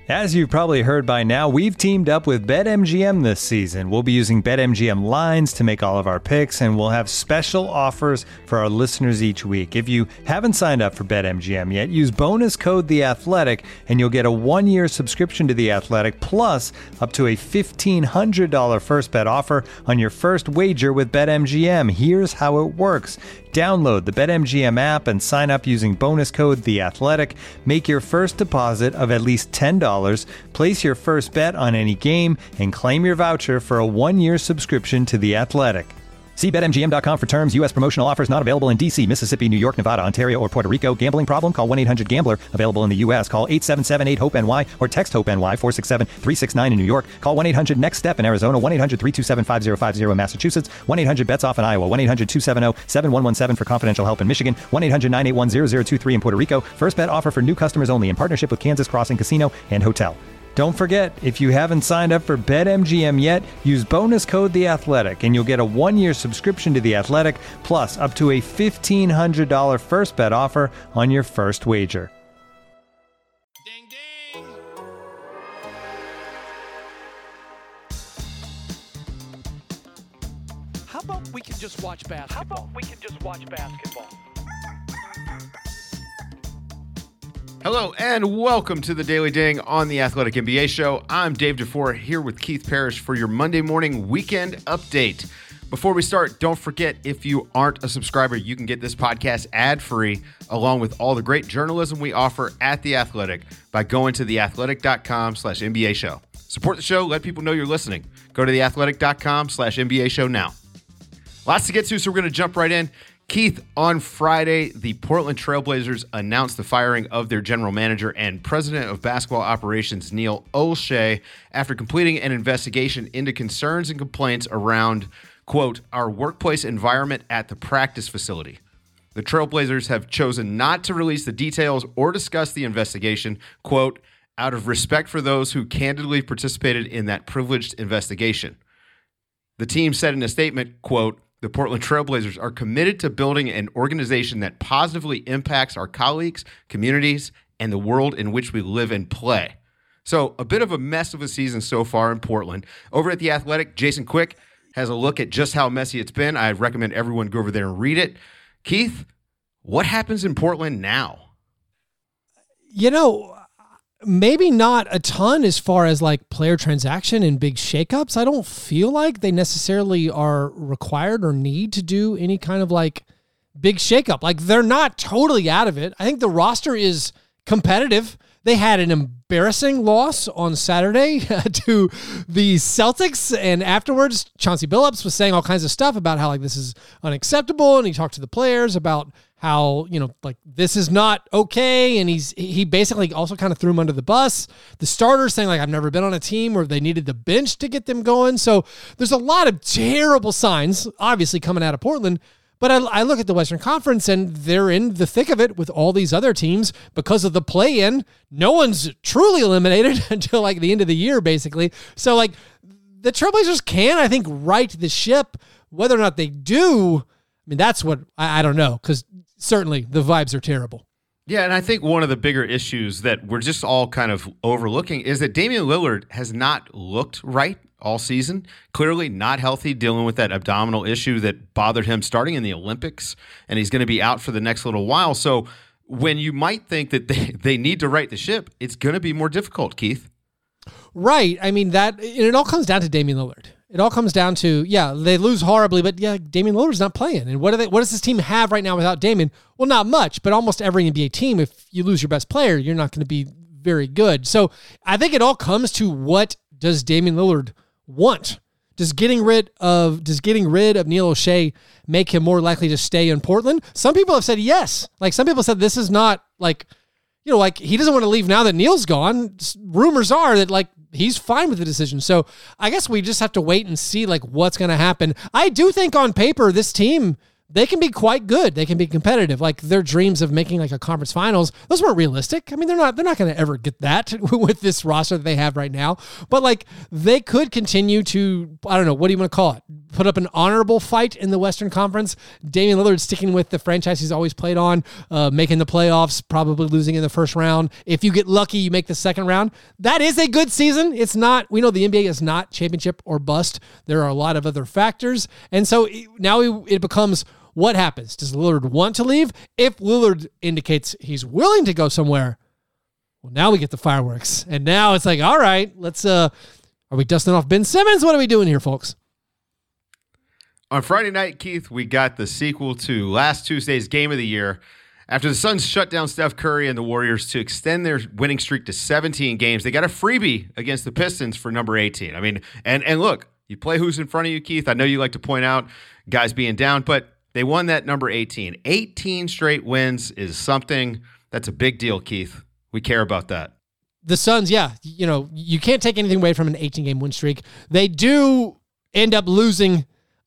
As you've probably heard by now, we've teamed up with BetMGM this season. We'll be using BetMGM lines to make all of our picks, and we'll have special offers for our listeners each week. If you haven't signed up for BetMGM yet, use bonus code The Athletic, and you'll get a 1-year subscription to The Athletic, plus up to a $1,500 first bet offer on your first wager with BetMGM. Here's how it works. Download the BetMGM app and sign up using bonus code The Athletic. Make your first deposit of at least $10. Place your first bet on any game and claim your voucher for a 1-year subscription to The Athletic. See BetMGM.com for terms. U.S. promotional offers not available in D.C., Mississippi, New York, Nevada, Ontario, or Puerto Rico. Gambling problem? Call 1-800-GAMBLER. Available in the U.S. Call 877-8-HOPE-NY or text HOPE-NY 467-369 in New York. Call 1-800-NEXT-STEP in Arizona. 1-800-327-5050 in Massachusetts. 1-800-BETS-OFF in Iowa. 1-800-270-7117 for confidential help in Michigan. 1-800-981-0023 in Puerto Rico. First bet offer for new customers only in partnership with Kansas Crossing Casino and Hotel. Don't forget, if you haven't signed up for BetMGM yet, use bonus code The Athletic, and you'll get a 1-year subscription to The Athletic, plus up to a $1,500 first bet offer on your first wager. Ding, ding. How about we can just watch basketball? Hello and welcome to the Daily Ding on the Athletic NBA Show. I'm Dave DeFore here with Keith Parrish for your Monday morning weekend update. Before we start, don't forget, if you aren't a subscriber, you can get this podcast ad-free along with all the great journalism we offer at The Athletic by going to theathletic.com/NBA show. Support the show. Let people know you're listening. Go to theathletic.com/NBA show now. Lots to get to, so we're going to jump right in. Keith, on Friday, the Portland Trail Blazers announced the firing of their general manager and president of basketball operations, Neil Olshey, after completing an investigation into concerns and complaints around, quote, our workplace environment at the practice facility. The Trail Blazers have chosen not to release the details or discuss the investigation, quote, out of respect for those who candidly participated in that privileged investigation. The team said in a statement, quote, the Portland Trail Blazers are committed to building an organization that positively impacts our colleagues, communities, and the world in which we live and play. So a bit of a mess of a season so far in Portland. Over at The Athletic, Jason Quick has a look at just how messy it's been. I recommend everyone go over there and read it. Keith, what happens in Portland now? You know, maybe not a ton as far as like player transaction and big shakeups. I don't feel like they necessarily are required or need to do any kind of like big shakeup. Like they're not totally out of it. I think the roster is competitive. They had an embarrassing loss on Saturday to the Celtics, and afterwards Chauncey Billups was saying all kinds of stuff about how like this is unacceptable, and he talked to the players about how, you know, like this is not okay, and he basically also kind of threw him under the bus. The starters saying like I've never been on a team where they needed the bench to get them going. So there's a lot of terrible signs obviously coming out of Portland. But I look at the Western Conference, and they're in the thick of it with all these other teams because of the play-in. No one's truly eliminated until like the end of the year, basically. So like the Trailblazers can, I think, right the ship. Whether or not they do, I mean, that's what I don't know, because certainly the vibes are terrible. Yeah, and I think one of the bigger issues that we're just all kind of overlooking is that Damian Lillard has not looked right all season. Clearly not healthy, dealing with that abdominal issue that bothered him starting in the Olympics, and he's going to be out for the next little while. So when you might think that they need to right the ship, it's going to be more difficult, Keith. Right. I mean, it all comes down to Damian Lillard. It all comes down to, yeah, they lose horribly, but yeah, Damian Lillard's not playing. And what does this team have right now without Damian? Well, not much, but almost every NBA team, if you lose your best player, you're not going to be very good. So I think it all comes to, what does Damian Lillard want? Does getting rid of Neil Olshey make him more likely to stay in Portland? Some people have said yes. Like some people said this is not like, you know, like he doesn't want to leave now that Neil's gone. Rumors are that like he's fine with the decision. So I guess we just have to wait and see like what's going to happen. I do think on paper this team they can be quite good. They can be competitive. Like their dreams of making like a conference finals, those weren't realistic. I mean, they're not going to ever get that with this roster that they have right now. But like they could continue to, I don't know, what do you want to call it? Put up an honorable fight in the Western Conference. Damian Lillard sticking with the franchise he's always played on, making the playoffs, probably losing in the first round. If you get lucky, you make the second round. That is a good season. It's not, we know the NBA is not championship or bust. There are a lot of other factors. And so now it becomes, what happens? Does Lillard want to leave? If Lillard indicates he's willing to go somewhere, well, now we get the fireworks. And now it's like, all right, let's, are we dusting off Ben Simmons? What are we doing here, folks? On Friday night, Keith, we got the sequel to last Tuesday's Game of the Year. After the Suns shut down Steph Curry and the Warriors to extend their winning streak to 17 games, they got a freebie against the Pistons for number 18. I mean, and look, you play who's in front of you, Keith. I know you like to point out guys being down, but they won that number 18. 18 straight wins is something that's a big deal, Keith. We care about that. The Suns, yeah, you know, you can't take anything away from an 18-game win streak. They do end up losing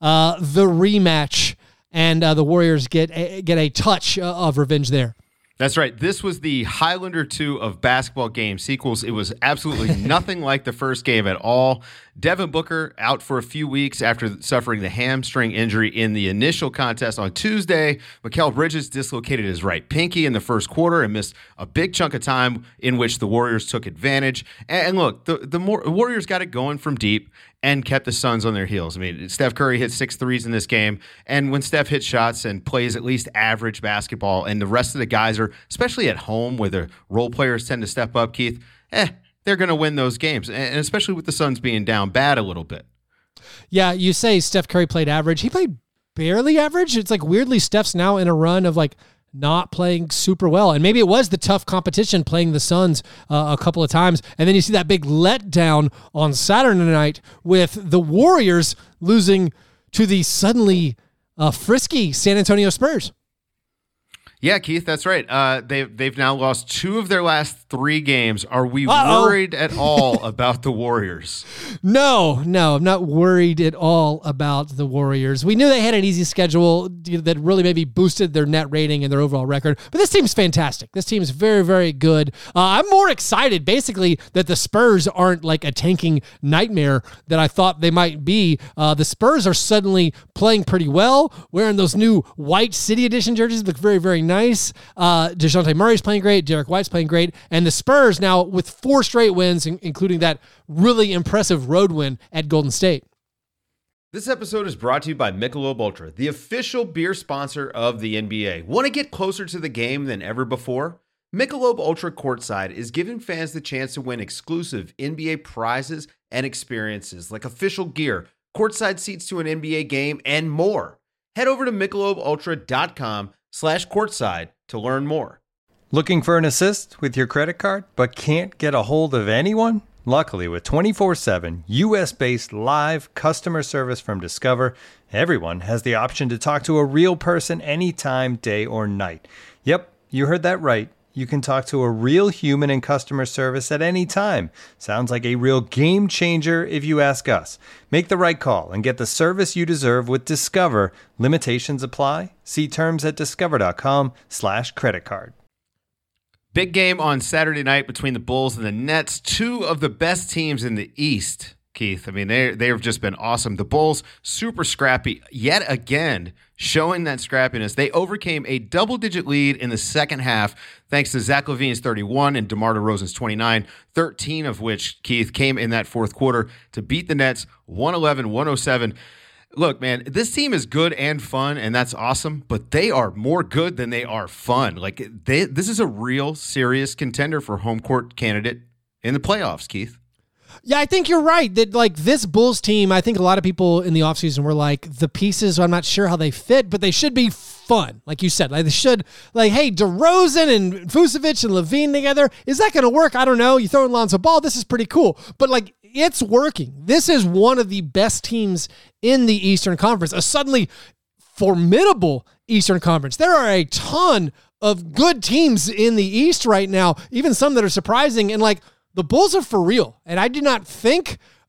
the rematch, and the Warriors get a touch of revenge there. That's right. This was the Highlander 2 of basketball game sequels. It was absolutely nothing like the first game at all. Devin Booker out for a few weeks after suffering the hamstring injury in the initial contest on Tuesday. Mikal Bridges dislocated his right pinky in the first quarter and missed a big chunk of time in which the Warriors took advantage. And look, the Warriors got it going from deep and kept the Suns on their heels. I mean, Steph Curry hit 6 threes in this game, and when Steph hits shots and plays at least average basketball, and the rest of the guys are, especially at home where the role players tend to step up, Keith, they're going to win those games, and especially with the Suns being down bad a little bit. Yeah, you say Steph Curry played average. He played barely average. It's like weirdly Steph's now in a run of like not playing super well. And maybe it was the tough competition playing the Suns a couple of times. And then you see that big letdown on Saturday night with the Warriors losing to the suddenly frisky San Antonio Spurs. Yeah, Keith, that's right. They've now lost 2 of their last 3 games. Are we worried at all about the Warriors? No, I'm not worried at all about the Warriors. We knew they had an easy schedule that really maybe boosted their net rating and their overall record, but this team's fantastic. This team's very, very good. I'm more excited, basically, that the Spurs aren't like a tanking nightmare that I thought they might be. The Spurs are suddenly playing pretty well, wearing those new white City Edition jerseys, look very, very nice. DeJounte Murray's playing great. Derek White's playing great. And the Spurs now with 4 straight wins, including that really impressive road win at Golden State. This episode is brought to you by Michelob Ultra, the official beer sponsor of the NBA. Want to get closer to the game than ever before? Michelob Ultra Courtside is giving fans the chance to win exclusive NBA prizes and experiences like official gear, courtside seats to an NBA game, and more. Head over to MichelobUltra.com/courtside to learn more. Looking for an assist with your credit card, but can't get a hold of anyone? Luckily, with 24/7 U.S.-based live customer service from Discover, everyone has the option to talk to a real person anytime, day or night. Yep, you heard that right. You can talk to a real human in customer service at any time. Sounds like a real game changer if you ask us. Make the right call and get the service you deserve with Discover. Limitations apply. See terms at discover.com/creditcard. Big game on Saturday night between the Bulls and the Nets, 2 of the best teams in the East, Keith. I mean, they have just been awesome. The Bulls, super scrappy, yet again, showing that scrappiness. They overcame a double-digit lead in the second half, thanks to Zach LaVine's 31 and DeMar DeRozan's 29, 13 of which, Keith, came in that fourth quarter to beat the Nets 111-107. Look, man, this team is good and fun, and that's awesome, but they are more good than they are fun. Like, this is a real serious contender for home court candidate in the playoffs, Keith. Yeah, I think you're right that like this Bulls team, I think a lot of people in the offseason were like, the pieces, I'm not sure how they fit, but they should be fun. Like you said, like they should, like, hey, DeRozan and Vucevic and LaVine together, is that going to work? I don't know. You throw in Lonzo Ball, this is pretty cool. But like, it's working. This is one of the best teams in the Eastern Conference, a suddenly formidable Eastern Conference. There are a ton of good teams in the East right now, even some that are surprising. And like, the Bulls are for real. And I do not think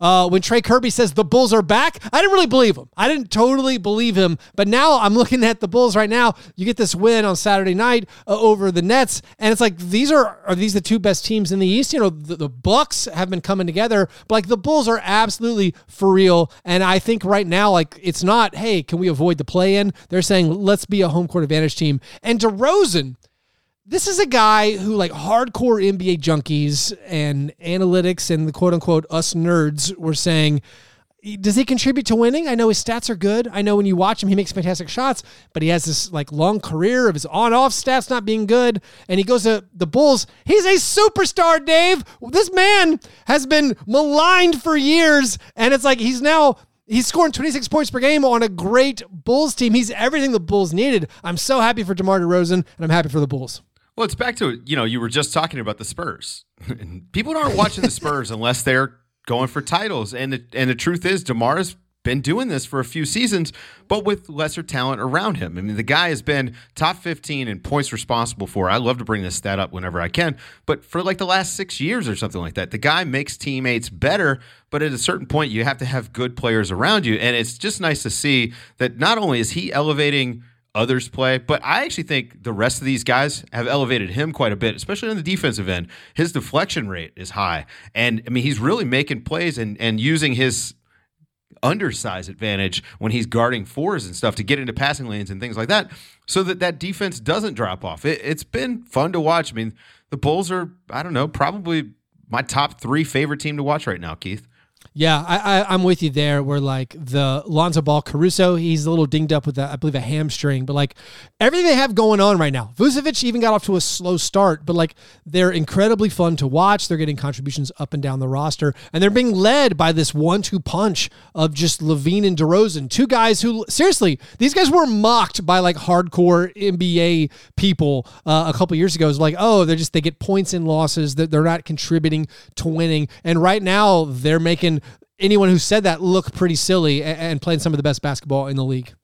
When Trey Kirby says the Bulls are back, I didn't really believe him. I didn't totally believe him. But now I'm looking at the Bulls right now. You get this win on Saturday night over the Nets, and it's like, are these the two best teams in the East? You know, the Bucks have been coming together, but like the Bulls are absolutely for real. And I think right now, like, it's not, hey, can we avoid the play-in? They're saying, let's be a home court advantage team. And DeRozan, this is a guy who, like, hardcore NBA junkies and analytics and the quote-unquote us nerds were saying, does he contribute to winning? I know his stats are good. I know when you watch him, he makes fantastic shots, but he has this, like, long career of his on-off stats not being good, and he goes to the Bulls. He's a superstar, Dave. This man has been maligned for years, and it's like he's scoring 26 points per game on a great Bulls team. He's everything the Bulls needed. I'm so happy for DeMar DeRozan, and I'm happy for the Bulls. Well, it's back to, you were just talking about the Spurs. People aren't watching the Spurs unless they're going for titles. And the truth is, DeMar has been doing this for a few seasons, but with lesser talent around him. I mean, the guy has been top 15 in points responsible for. I love to bring this stat up whenever I can, but for like the last 6 years or something like that, the guy makes teammates better, but at a certain point, you have to have good players around you. And it's just nice to see that not only is he elevating others' play, but I actually think the rest of these guys have elevated him quite a bit, especially on the defensive end. His deflection rate is high. And I mean, he's really making plays and using his undersize advantage when he's guarding fours and stuff to get into passing lanes and things like that, so that defense doesn't drop off. It's been fun to watch. I mean, the Bulls are, I don't know, probably my top 3 favorite team to watch right now, Keith. Yeah, I'm with you there. Where like the Lonzo Ball Caruso, he's a little dinged up with I believe a hamstring, but like everything they have going on right now. Vucevic even got off to a slow start, but like they're incredibly fun to watch. They're getting contributions up and down the roster, and they're being led by this 1-2 punch of just LaVine and DeRozan, two guys who, seriously, these guys were mocked by like hardcore NBA people a couple years ago. It was like, oh, they get points in losses, that they're not contributing to winning, and right now they're making anyone who said that look pretty silly and playing some of the best basketball in the league.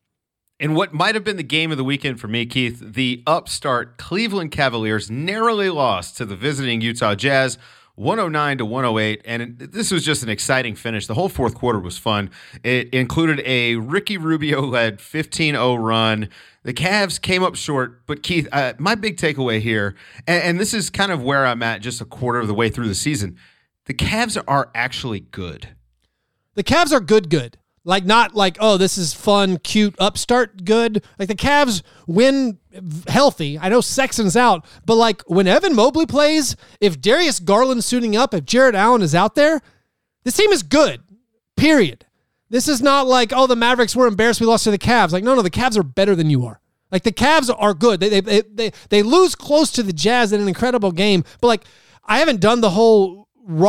And what might have been the game of the weekend for me, Keith, the upstart Cleveland Cavaliers narrowly lost to the visiting Utah Jazz, 109-108, and this was just an exciting finish. The whole fourth quarter was fun. It included a Ricky Rubio-led 15-0 run. The Cavs came up short, but Keith, my big takeaway here, and this is kind of where I'm at just a quarter of the way through the season, the Cavs are actually good. The Cavs are good. Like, not like, oh, this is fun, cute, upstart good. Like, the Cavs win healthy. I know Sexton's out, but like when Evan Mobley plays, if Darius Garland's suiting up, if Jared Allen is out there, this team is good, period. This is not like, oh, the Mavericks were embarrassed we lost to the Cavs. Like, no, the Cavs are better than you are. Like, the Cavs are good. They lose close to the Jazz in an incredible game, but like, I haven't done the whole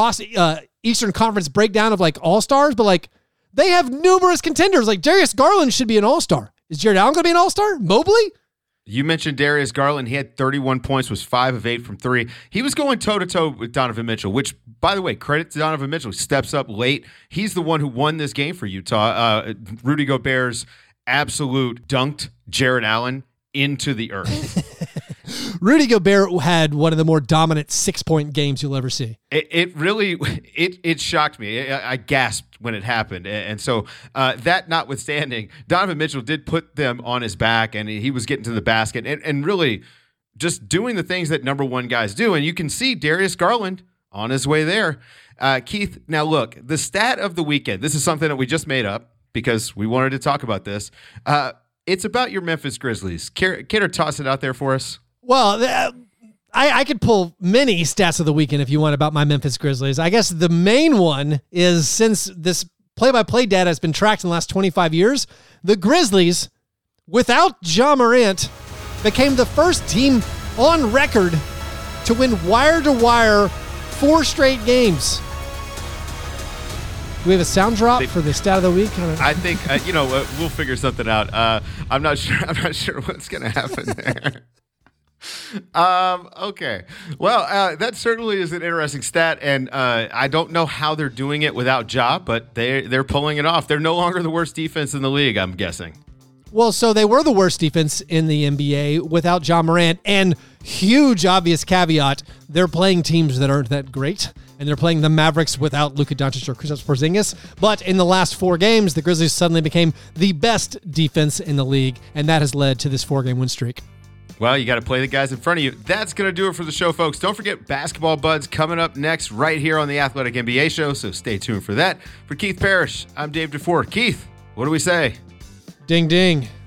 Eastern Conference breakdown of like all-stars, but like they have numerous contenders. Like Darius Garland should be an all-star. Is Jared Allen going to be an all-star? Mobley? You mentioned Darius Garland. He had 31 points, was 5 of 8 from 3. He was going toe-to-toe with Donovan Mitchell, which, by the way, credit to Donovan Mitchell. He steps up late. He's the one who won this game for Utah. Rudy Gobert's absolute dunked Jared Allen into the earth. Rudy Gobert had one of the more dominant 6-point games you'll ever see. It really shocked me. I gasped when it happened. And so that notwithstanding, Donovan Mitchell did put them on his back, and he was getting to the basket and really just doing the things that number one guys do. And you can see Darius Garland on his way there. Keith, now look, the stat of the weekend, this is something that we just made up because we wanted to talk about this. It's about your Memphis Grizzlies. Care to toss it out there for us? Well, I could pull many stats of the weekend if you want about my Memphis Grizzlies. I guess the main one is, since this play-by-play data has been tracked in the last 25 years, the Grizzlies, without Ja Morant, became the first team on record to win wire-to-wire 4 straight games. Do we have a sound drop for the stat of the week? I think we'll figure something out. I'm not sure what's going to happen there. Okay. Well, that certainly is an interesting stat, and I don't know how they're doing it without Ja, but they're pulling it off. They're no longer the worst defense in the league, I'm guessing. Well, so they were the worst defense in the NBA without Ja Morant, and huge obvious caveat, they're playing teams that aren't that great, and they're playing the Mavericks without Luka Doncic or Kristaps Porzingis. But in the last 4 games, the Grizzlies suddenly became the best defense in the league, and that has led to this 4-game win streak. Well, you got to play the guys in front of you. That's going to do it for the show, folks. Don't forget Basketball Buds coming up next right here on the Athletic NBA show, so stay tuned for that. For Keith Parrish, I'm Dave DeFore. Keith, what do we say? Ding, ding.